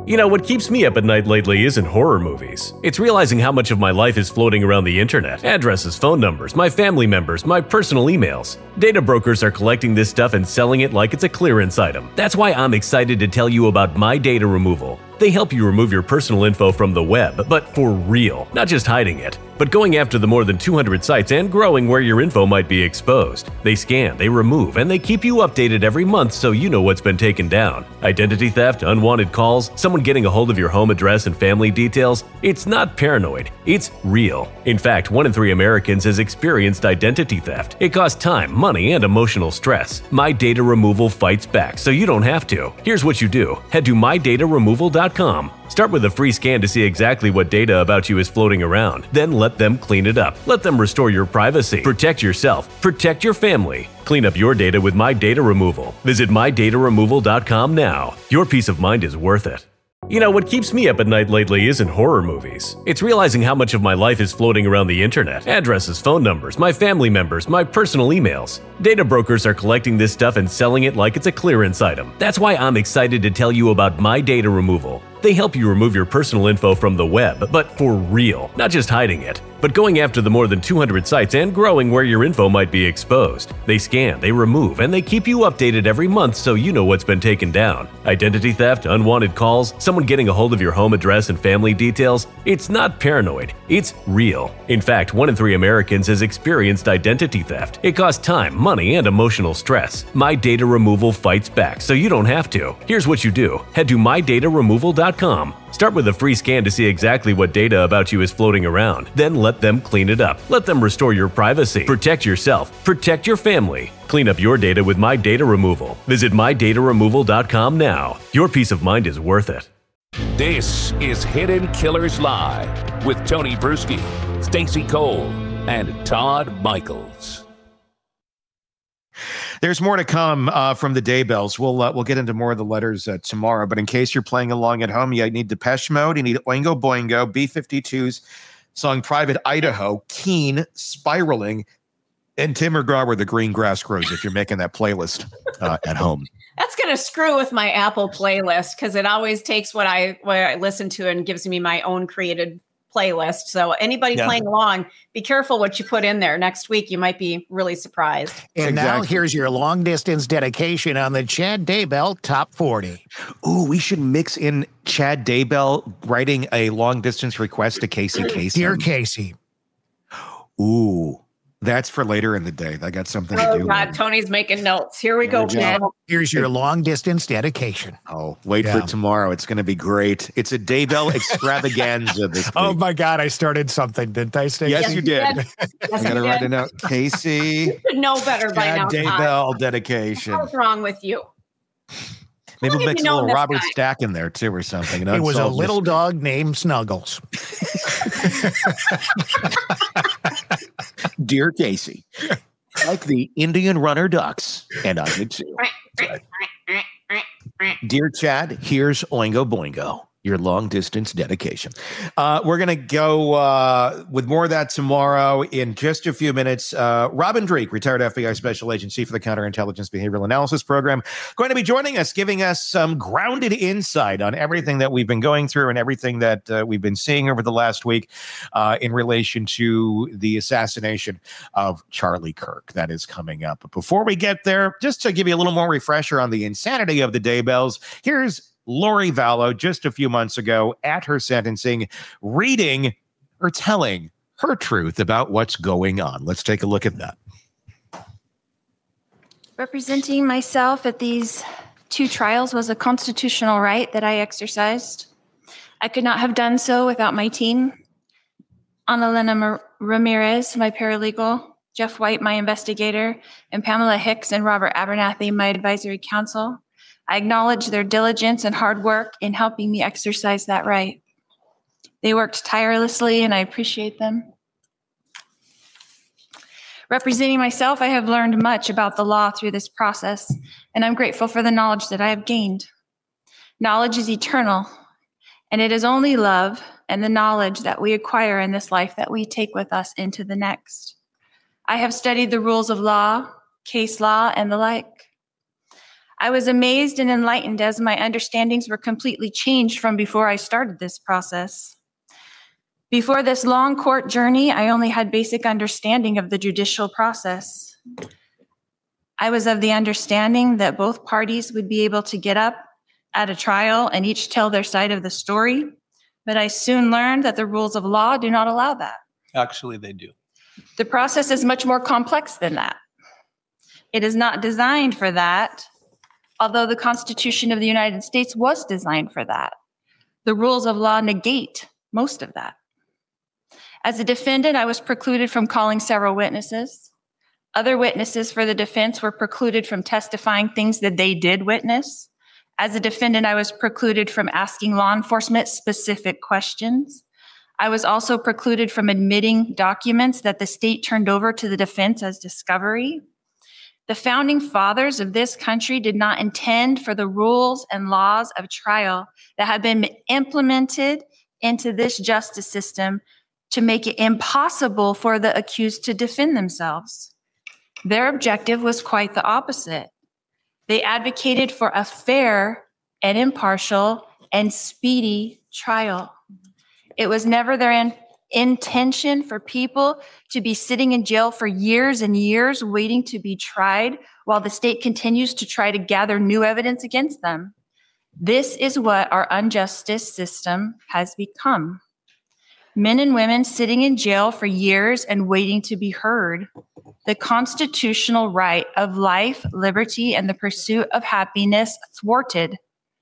You know, what keeps me up at night lately isn't horror movies. It's realizing how much of my life is floating around the internet. Addresses, phone numbers, my family members, my personal emails. Data brokers are collecting this stuff and selling it like it's a clearance item. That's why I'm excited to tell you about My Data Removal. They help you remove your personal info from the web, but for real, not just hiding it, but going after the more than 200 sites and growing where your info might be exposed. They scan, they remove, and they keep you updated every month so you know what's been taken down. Identity theft, unwanted calls, someone getting a hold of your home address and family details. It's not paranoid, it's real. In fact, 1 in 3 Americans has experienced identity theft. It costs time, money, and emotional stress. My Data Removal fights back so you don't have to. Here's what you do. Head to mydataremoval.com. Start with a free scan to see exactly what data about you is floating around. Then let them clean it up. Let them restore your privacy. Protect yourself. Protect your family. Clean up your data with My Data Removal. Visit mydataremoval.com now. Your peace of mind is worth it. You know, what keeps me up at night lately isn't horror movies. It's realizing how much of my life is floating around the internet. Addresses, phone numbers, my family members, my personal emails. Data brokers are collecting this stuff and selling it like it's a clearance item. That's why I'm excited to tell you about My Data Removal. They help you remove your personal info from the web, but for real, not just hiding it, but going after the more than 200 sites and growing where your info might be exposed. They scan, they remove, and they keep you updated every month so you know what's been taken down. Identity theft, unwanted calls, someone getting a hold of your home address and family details. It's not paranoid, it's real. In fact, 1 in 3 Americans has experienced identity theft. It costs time, money, and emotional stress. My Data Removal fights back so you don't have to. Here's what you do. Head to mydataremoval.com. Start with a free scan to see exactly what data about you is floating around. Then let them clean it up. Let them restore your privacy. Protect yourself. Protect your family. Clean up your data with My Data Removal. Visit mydataremoval.com now. Your peace of mind is worth it. This is Hidden Killers Live with Tony Bruschi, Stacey Cole, and Todd Michaels. There's more to come from the Daybells. We'll get into more of the letters tomorrow. But in case you're playing along at home, you need Depeche Mode, you need Oingo Boingo, B-52's song Private Idaho, Keen, Spiraling, and Tim McGraw where the green grass grows if you're making that playlist at home. That's going to screw with my Apple playlist because it always takes what I listen to and gives me my own created playlist. So anybody playing along, be careful what you put in there. Next week, you might be really surprised. And now here's your long distance dedication on the Chad Daybell Top 40. Ooh, we should mix in Chad Daybell writing a long distance request to Casey Kasem. Dear Casey. Ooh, that's for later in the day. I got something to do. Oh, God, Tony's making notes. Here we go, Chad. Here's your long distance dedication. Oh, wait for tomorrow. It's going to be great. It's a Daybell extravaganza this week. Oh, my God. I started something, didn't I, Stacey? Yes, you did. Yes, I got to write it out. Casey. You should know better by now. Daybell dedication. What's wrong with you? Maybe we'll mix a little Robert Stack in there, too, or something. You know, it was a little dog named Snuggles. Dear Casey, like the Indian runner ducks, and I did too. Dear Chad, here's Oingo Boingo, your long distance dedication. We're going to go with more of that tomorrow in just a few minutes. Robin Dreeke, retired FBI Special Agent, Chief of the Counterintelligence Behavioral Analysis Program, going to be joining us, giving us some grounded insight on everything that we've been going through and everything that we've been seeing over the last week in relation to the assassination of Charlie Kirk. That is coming up. But before we get there, just to give you a little more refresher on the insanity of the Daybells, here's Lori Vallow just a few months ago at her sentencing, reading or telling her truth about what's going on. Let's take a look at that. Representing myself at these 2 trials was a constitutional right that I exercised. I could not have done so without my team. Annalena Ramirez, my paralegal, Jeff White, my investigator, and Pamela Hicks and Robert Abernathy, my advisory counsel. I acknowledge their diligence and hard work in helping me exercise that right. They worked tirelessly, and I appreciate them. Representing myself, I have learned much about the law through this process, and I'm grateful for the knowledge that I have gained. Knowledge is eternal, and it is only love and the knowledge that we acquire in this life that we take with us into the next. I have studied the rules of law, case law, and the like. I was amazed and enlightened as my understandings were completely changed from before I started this process. Before this long court journey, I only had basic understanding of the judicial process. I was of the understanding that both parties would be able to get up at a trial and each tell their side of the story, but I soon learned that the rules of law do not allow that. Actually, they do. The process is much more complex than that. It is not designed for that, although the Constitution of the United States was designed for that. The rules of law negate most of that. As a defendant, I was precluded from calling several witnesses. Other witnesses for the defense were precluded from testifying things that they did witness. As a defendant, I was precluded from asking law enforcement specific questions. I was also precluded from admitting documents that the state turned over to the defense as discovery. The founding fathers of this country did not intend for the rules and laws of trial that have been implemented into this justice system to make it impossible for the accused to defend themselves. Their objective was quite the opposite. They advocated for a fair and impartial and speedy trial. It was never their intention for people to be sitting in jail for years and years waiting to be tried while the state continues to try to gather new evidence against them. This is what our unjustice system has become. Men and women sitting in jail for years and waiting to be heard. The constitutional right of life, liberty, and the pursuit of happiness thwarted.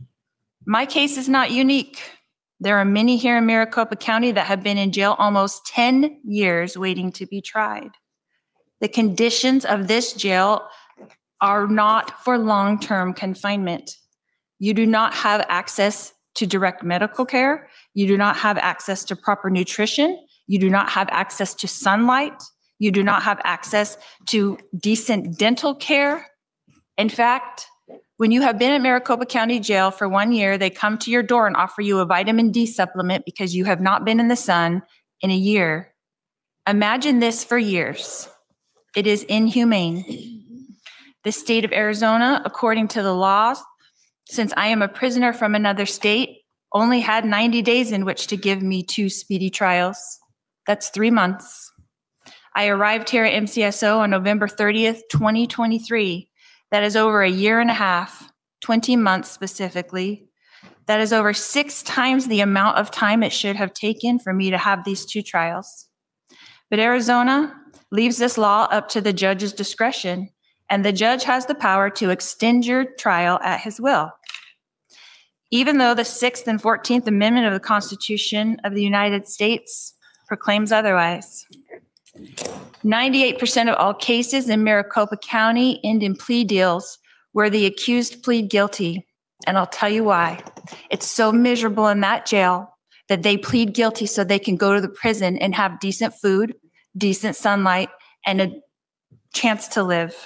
My case is not unique. There are many here in Maricopa County that have been in jail almost 10 years waiting to be tried. The conditions of this jail are not for long-term confinement. You do not have access to direct medical care. You do not have access to proper nutrition. You do not have access to sunlight. You do not have access to decent dental care. In fact, when you have been in Maricopa County Jail for 1 year, they come to your door and offer you a vitamin D supplement because you have not been in the sun in a year. Imagine this for years. It is inhumane. The state of Arizona, according to the laws, since I am a prisoner from another state, only had 90 days in which to give me 2 speedy trials. That's 3 months. I arrived here at MCSO on November 30th, 2023. That is over a year and a half, 20 months specifically. That is over 6 times the amount of time it should have taken for me to have these 2 trials. But Arizona leaves this law up to the judge's discretion, and the judge has the power to extend your trial at his will. Even though the 6th and 14th Amendment of the Constitution of the United States proclaims otherwise. 98% of all cases in Maricopa County end in plea deals where the accused plead guilty. And I'll tell you why. It's so miserable in that jail that they plead guilty so they can go to the prison and have decent food, decent sunlight, and a chance to live.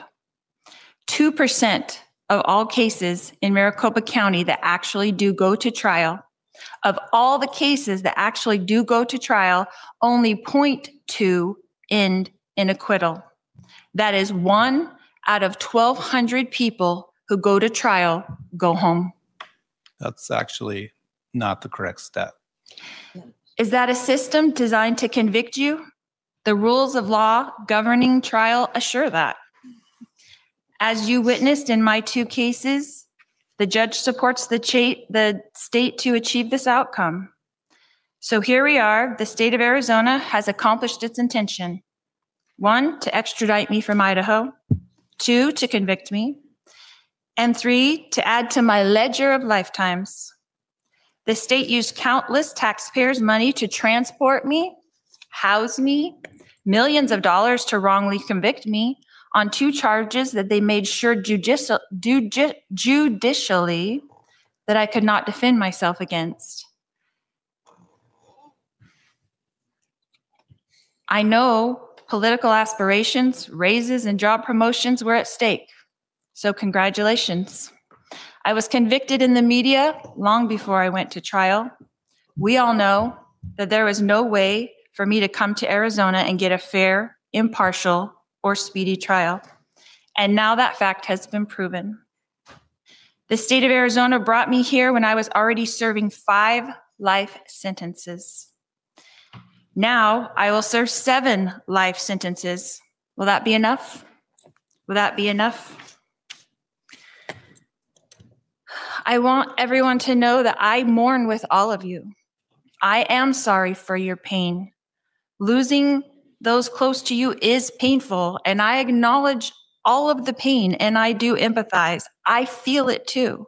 2% of all cases in Maricopa County that actually do go to trial, of all the cases that actually do go to trial, only 0.2 end in acquittal. That is 1 out of 1,200 people who go to trial go home. That's actually not the correct stat. Is that a system designed to convict you? The rules of law governing trial assure that. As you witnessed in my 2 cases, the judge supports the state to achieve this outcome. So here we are. The state of Arizona has accomplished its intention. 1, to extradite me from Idaho. 2, to convict me. And 3, to add to my ledger of lifetimes. The state used countless taxpayers' money to transport me, house me, millions of dollars to wrongly convict me on 2 charges that they made sure judicially that I could not defend myself against. I know political aspirations, raises, and job promotions were at stake. So congratulations. I was convicted in the media long before I went to trial. We all know that there was no way for me to come to Arizona and get a fair, impartial, or speedy trial. And now that fact has been proven. The state of Arizona brought me here when I was already serving 5 life sentences. Now I will serve 7 life sentences. Will that be enough? Will that be enough? I want everyone to know that I mourn with all of you. I am sorry for your pain. Losing those close to you is painful, and I acknowledge all of the pain, and I do empathize. I feel it too.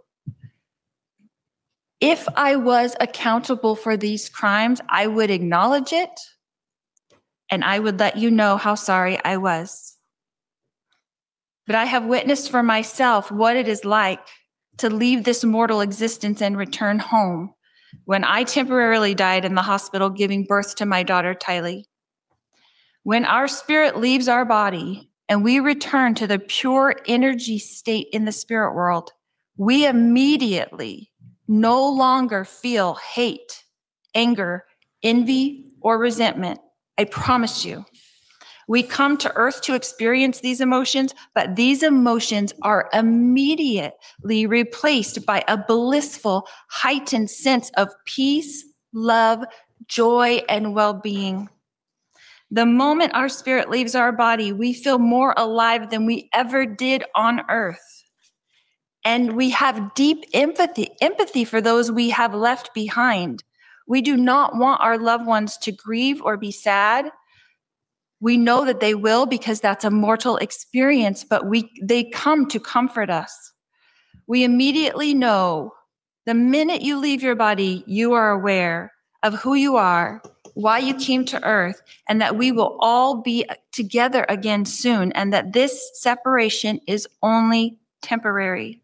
If I was accountable for these crimes, I would acknowledge it, and I would let you know how sorry I was. But I have witnessed for myself what it is like to leave this mortal existence and return home when I temporarily died in the hospital giving birth to my daughter, Tylee. When our spirit leaves our body and we return to the pure energy state in the spirit world, we immediately no longer feel hate, anger, envy, or resentment. I promise you. We come to earth to experience these emotions, but these emotions are immediately replaced by a blissful, heightened sense of peace, love, joy, and well-being. The moment our spirit leaves our body, we feel more alive than we ever did on earth. And we have deep empathy for those we have left behind. We do not want our loved ones to grieve or be sad. We know that they will because that's a mortal experience, but they come to comfort us. We immediately know the minute you leave your body, you are aware of who you are, why you came to earth, and that we will all be together again soon, and that this separation is only temporary.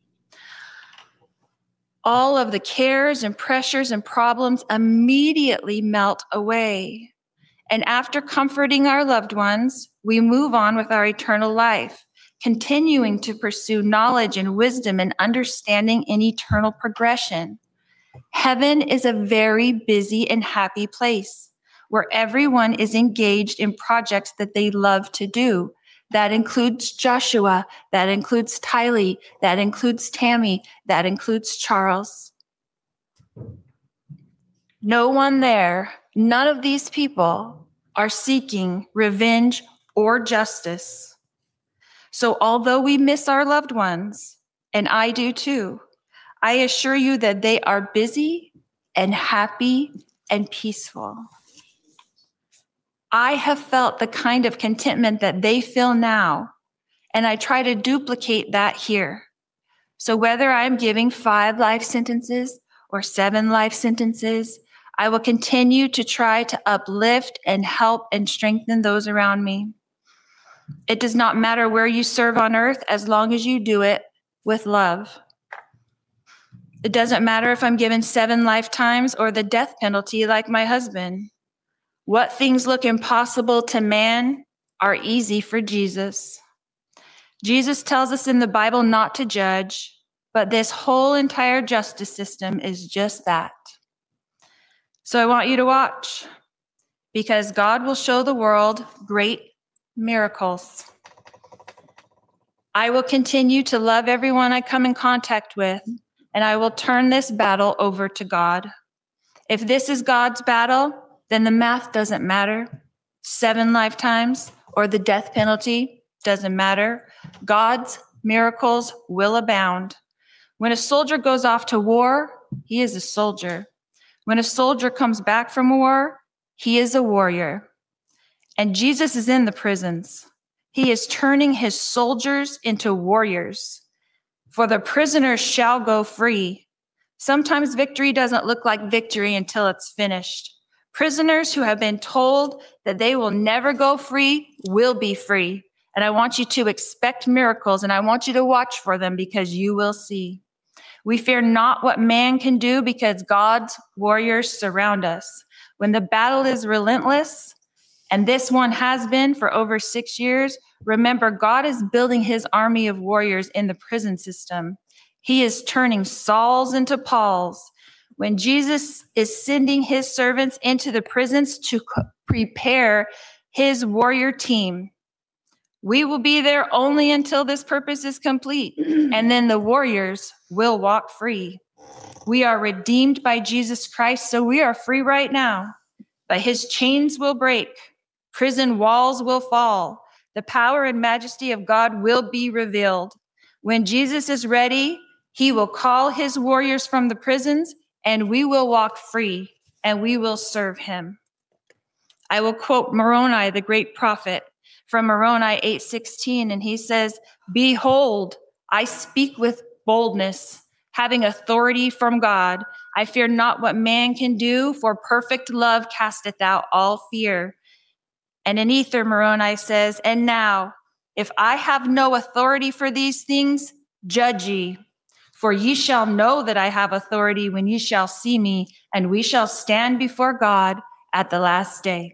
All of the cares and pressures and problems immediately melt away. And after comforting our loved ones, we move on with our eternal life, continuing to pursue knowledge and wisdom and understanding in eternal progression. Heaven is a very busy and happy place where everyone is engaged in projects that they love to do. That includes Joshua, that includes Tylee, that includes Tammy, that includes Charles. No one there, none of these people are seeking revenge or justice. So although we miss our loved ones, and I do too, I assure you that they are busy and happy and peaceful. I have felt the kind of contentment that they feel now, and I try to duplicate that here. So whether I'm giving 5 life sentences or 7 life sentences, I will continue to try to uplift and help and strengthen those around me. It does not matter where you serve on earth as long as you do it with love. It doesn't matter if I'm given 7 lifetimes or the death penalty like my husband. What things look impossible to man are easy for Jesus. Jesus tells us in the Bible not to judge, but this whole entire justice system is just that. So I want you to watch, because God will show the world great miracles. I will continue to love everyone I come in contact with, and I will turn this battle over to God. If this is God's battle, then the math doesn't matter. 7 lifetimes or the death penalty doesn't matter. God's miracles will abound. When a soldier goes off to war, he is a soldier. When a soldier comes back from war, he is a warrior. And Jesus is in the prisons. He is turning his soldiers into warriors. For the prisoners shall go free. Sometimes victory doesn't look like victory until it's finished. Prisoners who have been told that they will never go free will be free. And I want you to expect miracles, and I want you to watch for them, because you will see. We fear not what man can do, because God's warriors surround us. When the battle is relentless, and this one has been for over 6 years, remember, God is building his army of warriors in the prison system. He is turning Sauls into Pauls. When Jesus is sending his servants into the prisons to prepare his warrior team, We will be there only until this purpose is complete, and then the warriors will walk free. We are redeemed by Jesus Christ, so we are free right now. But his chains will break, prison walls will fall, the power and majesty of God will be revealed. When Jesus is ready, he will call his warriors from the prisons, and we will walk free, and we will serve him. I will quote Moroni, the great prophet, from Moroni 8:16, and he says, "Behold, I speak with boldness, having authority from God. I fear not what man can do, for perfect love casteth out all fear." And in Ether, Moroni says, "And now, if I have no authority for these things, judge ye. For ye shall know that I have authority when ye shall see me, and we shall stand before God at the last day."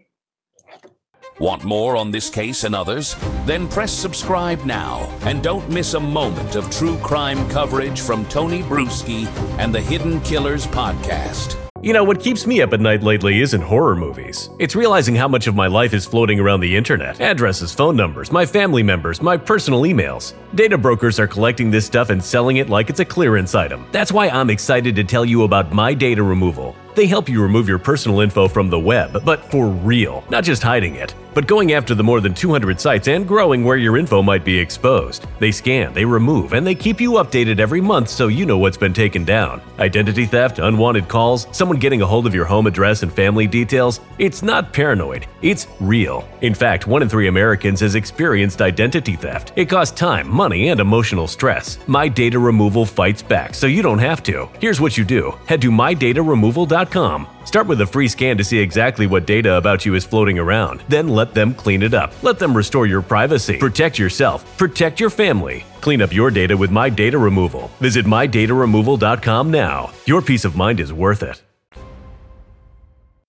Want more on this case and others? Then press subscribe now and don't miss a moment of true crime coverage from Tony Bruschi and the Hidden Killers podcast. You know, what keeps me up at night lately isn't horror movies. It's realizing how much of my life is floating around the internet. Addresses, phone numbers, my family members, my personal emails. Data brokers are collecting this stuff and selling it like it's a clearance item. That's why I'm excited to tell you about My Data Removal. They help you remove your personal info from the web, but for real, not just hiding it, but going after the more than 200 sites and growing where your info might be exposed. They scan, they remove, and they keep you updated every month so you know what's been taken down. Identity theft, unwanted calls, someone getting a hold of your home address and family details. It's not paranoid, it's real. In fact, 1 in 3 Americans has experienced identity theft. It costs time, money, and emotional stress. My Data Removal fights back so you don't have to. Here's what you do. Head to mydataremoval.com. Start with a free scan to see exactly what data about you is floating around. Then let them clean it up. Let them restore your privacy. Protect yourself. Protect your family. Clean up your data with My Data Removal. Visit mydataremoval.com now. Your peace of mind is worth it.